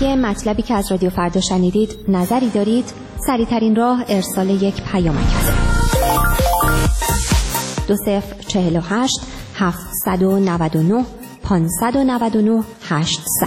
درباره مطلبی که از رادیو فردا شنیدید نظری دارید؟ سریع‌ترین راه ارسال یک پیامک است. 2048 799 599 800.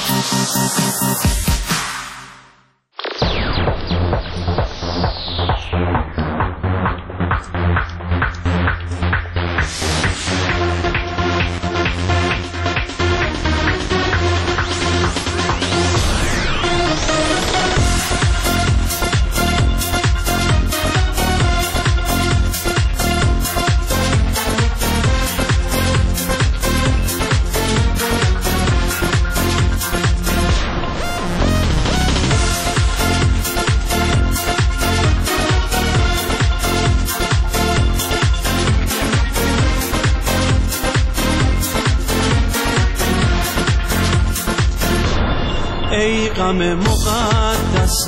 ای غم مقدس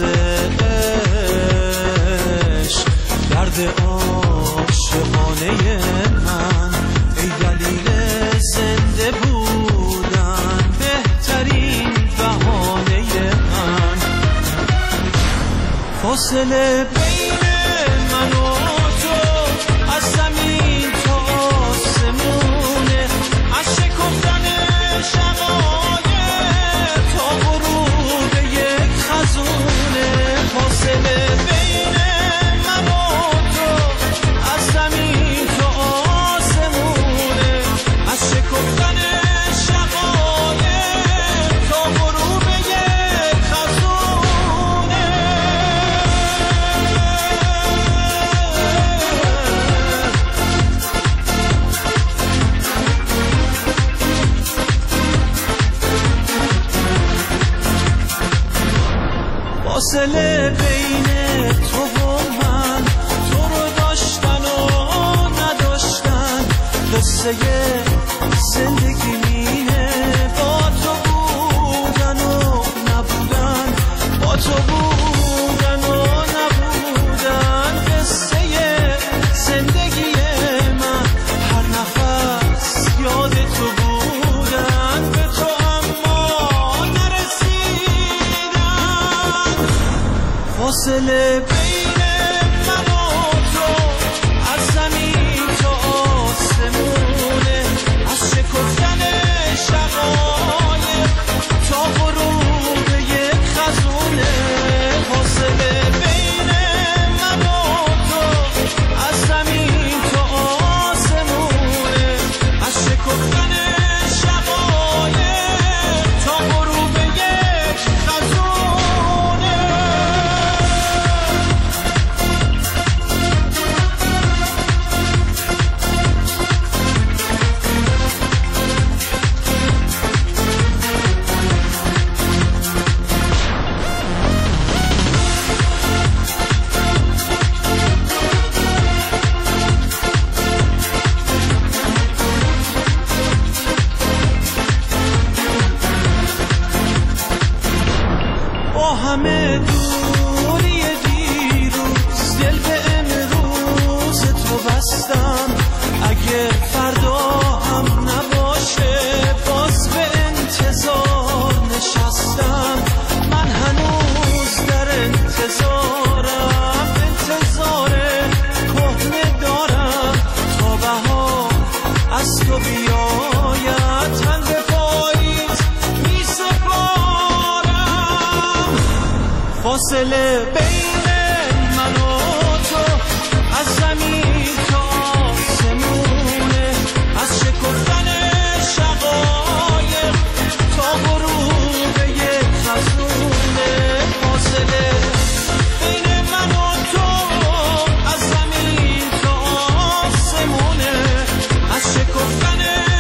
عشق، درد عاشقانه من، ای دلیل زنده بودن، بهترین بهانه من. فاصله بین من و تو از زمین تا آسمونه، از شکفتن شقایق تا غروب یک خزونه. فاصله بین من و تو از زمین تا آسمونه، از شکفتن شقایق تا غروب یک خزونه. فاصله بین تو و من، تو رو داشتن و نداشتن، قصه زندگی مینه. با تو بودن و نبودن، با تو بودن و نبودن، قصه زندگی من. هر نفس یاد تو بودن، به تو اما نرسیدن. فاصله بین من و تو از زمین تا آسمونه، از شکفتن شقایق تا غروب یک خزونه. فاصله بین من و تو از زمین تا آسمونه، از شکفتن شقایق تا غروب یک خزونه. با همه دوری دیروز، دل به امروز تو بستم. اگه فردا هم نباشه، باز به انتظار نشستم. من هنوز در انتظارم، انتظار کهنه دارم تا بهار از تو بیاید. تن به پاییز می سپارم. فاصله بین من و تو از زمین تا آسمونه، از شکفتن شقایق تا غروب یک خزونه. فاصله بین من و تو از زمین تا آسمونه، از شکفتن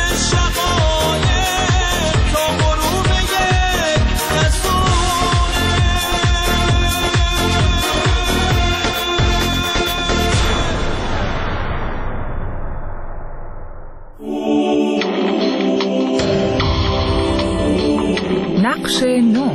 شقایق تا غروب یک خزونه. نقش نو.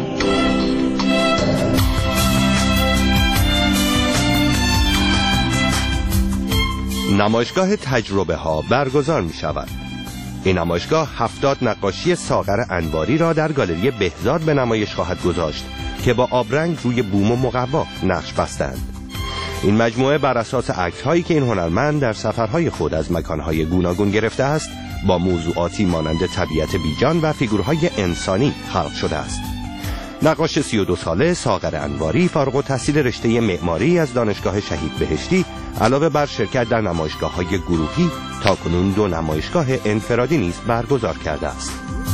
نمایشگاه تجربه ها برگزار می شود. این نمایشگاه 70 نقاشی ساغر انواری را در گالری بهزاد به نمایش خواهد گذاشت که با آبرنگ روی بوم و مقوا نقش بستند. این مجموعه بر اساس عکس‌هایی که این هنرمند در سفرهای خود از مکانهای گوناگون گرفته است، با موضوعاتی مانند طبیعت بیجان و فیگورهای انسانی خلق شده است. نقاش 32 ساله ساغر انواری فارغ التحصیل رشته معماری از دانشگاه شهید بهشتی علاوه بر شرکت در نمایشگاه‌های گروهی تاکنون 2 نمایشگاه انفرادی نیز برگزار کرده است.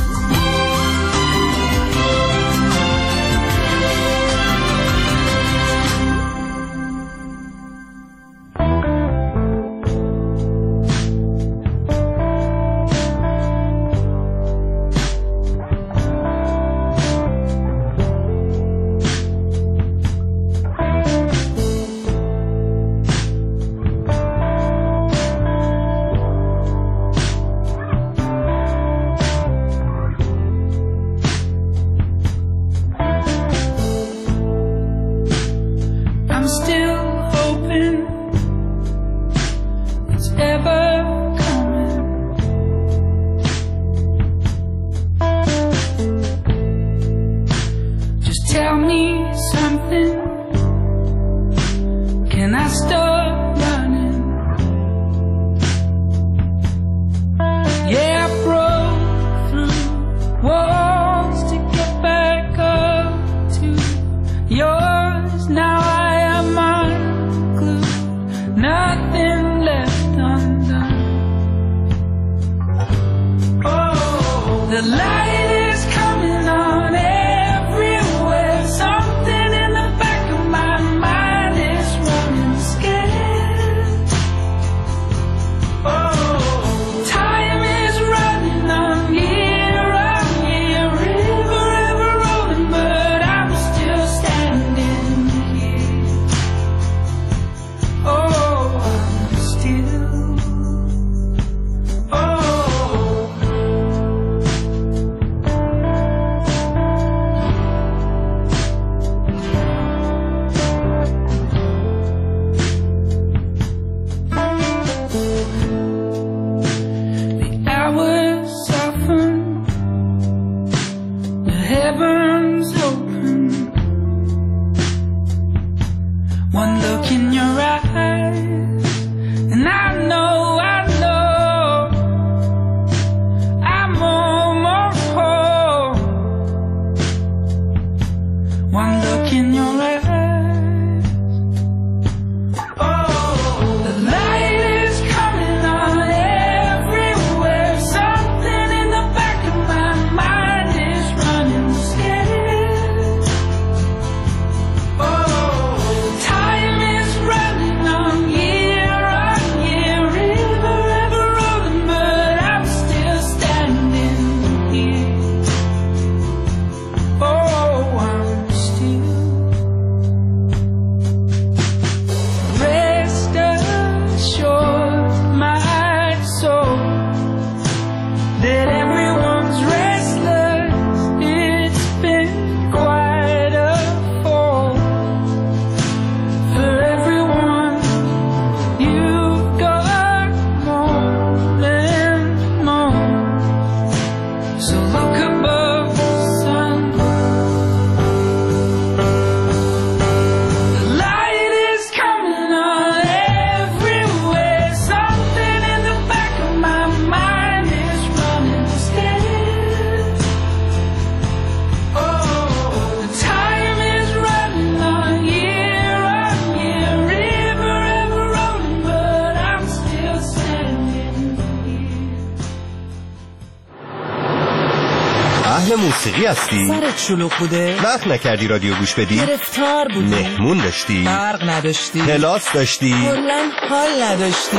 موسیقی هستی؟ سرت شلوغ بوده؟ وقت نکردی رادیو گوش بدی؟ گرفتار بودی؟ مهمون داشتی؟ برق نداشتی؟ کلاس داشتی؟ کلاً حال نداشتی؟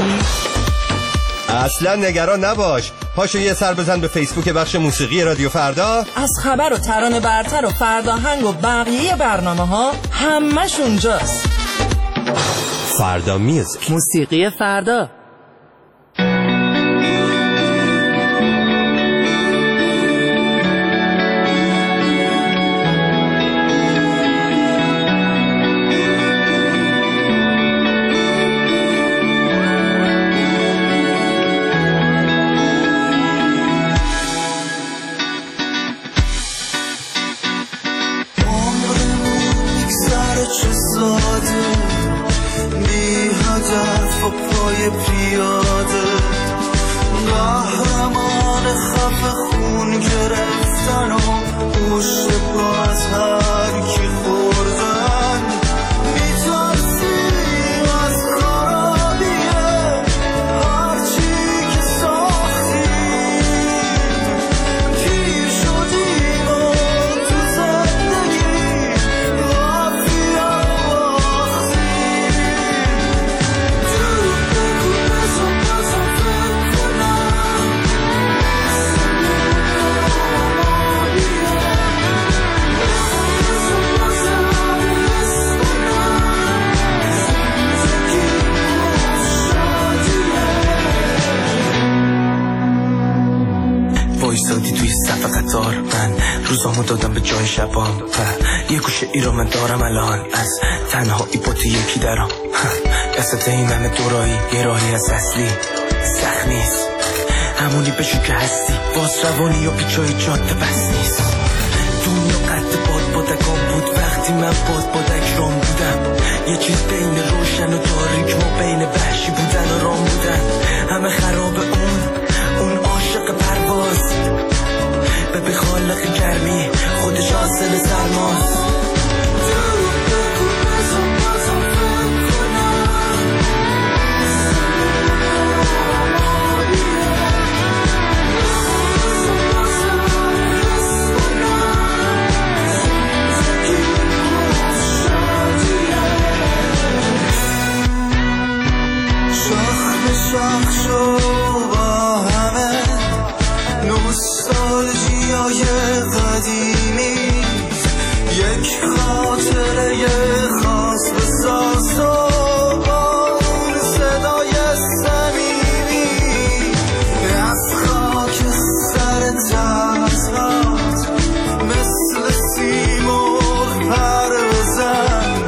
اصلا نگران نباش، پاشو یه سر بزن به فیسبوک بخش موسیقی رادیو فردا. از خبر و ترانه برتر و فرداهنگ و بقیه برنامه ها همش اونجاست. فردا میوزیک، موسیقی فردا. هدف و پای پیاده قهرمان خفه خون گرفتن و پشت پا از هر کی خوردن میترسیم از خرابیه هرچی که ساختیم پیر شدیم و تو زندگی غافیم باختیم دروغ بگو بزن بازم فکر کنم وایسادی توی صف قطار من روزامو دادم به جای شبام و یه گوشه ای رو من دارم الان از تنهایی با تو یکی درام دست این همه دورایی یه راهی از اصلی سخت نیست همونی بشو که هستی باز روانی و پیچای جاده بس نیست دنیا قد بادکام بود وقتی من بادک رام بودم یه چیز بین روشن و تاریک ما بین وحشی بودن و رام بودن همه خراب اون عاشق پرواز به خالق گرمی خودش حاصل سرماست شاخ شو با همه نوستالژیای قدیمی یک خاطره خاص بساز و با اون صدای صمیمی از خاک سر ترسات مثل سیمرغ پر بزن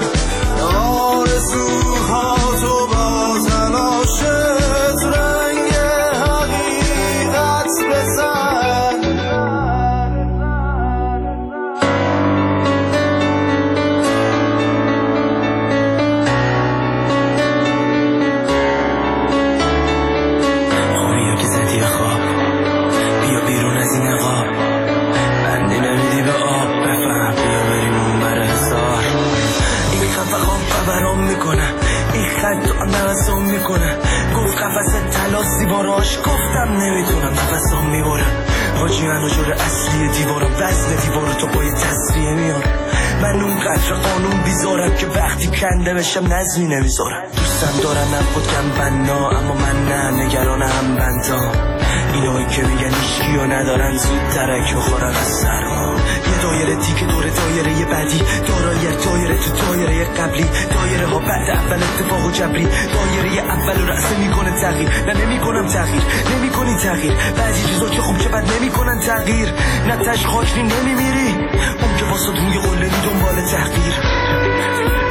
آرزوهاتو با تلاشت رنگ حقیقت بزن خوبیا که زدی خواب بیا بیرون از این عقاب بندی نمیدی به آب بفهم بیا بریم اون بر حسار این خفقام خبرام میکنه این خط و نفسام میکنه گفت قفص تلاسی باراش گفتم نمیتونم نفسام میبرم حاجی منو جور اصلی دیوارم وزن دیوارو تو پای تصریه میارم من اون قدر قانون بیزارم که وقتی کنده بشم نظمی نمیذارم دوستم دارن نبودم بنا اما من نه نگران هم بندام اینایی که میگن ایشکی و ندارن زود ترک بخورن از سرما یه دایره دیگه دور دایره بعدی دایره تو دایره قبلی دایره ها بعد اول اتفاق و جبری دایره اول رأسه میکنه تغییر نه نمیکنم تغییر نمیکنی تغییر بعضی چیزا که خوب که بد نمیکنن تغییر نه تش خاکری نمیمیری اون که واسه روی قلنی دنبال تحقیر